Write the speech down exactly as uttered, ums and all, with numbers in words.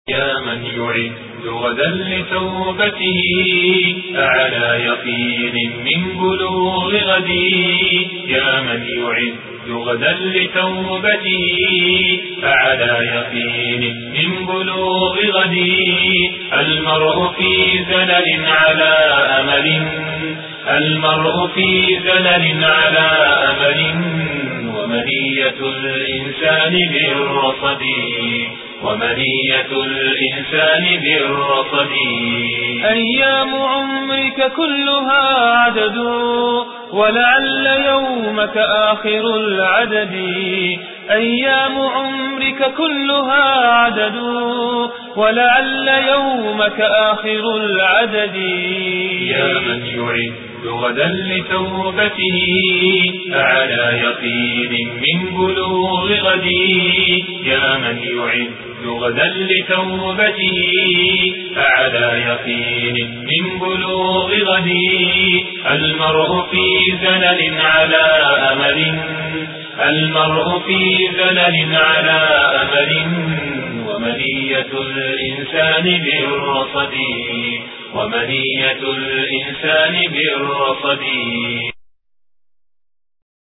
يا من يعد غدا لتوبته أعلى يقين من بلوغ غدي. يا من يعد غدا لتوبته أعلى يقين من بلوغ غدي. المرء في زلل على أمل المرء في زلل على أمل ومنية الإنسان بالرصد ومنية الإنسان بالرصد. أيام عمرك كلها عدد ولعل يومك آخر العدد. أيام عمرك كلها عدد ولعل يومك آخر العدد. يا من يعد غدا لتوبته أعلى يقين من بلوغ غدي. يا من يعد غدا لتوبته أعلى يقين من بلوغ غدي. المرء في زلل على أمل المرء في زلل على أمل ومنية الإنسان بالرصد ومنية الإنسان بالرصد.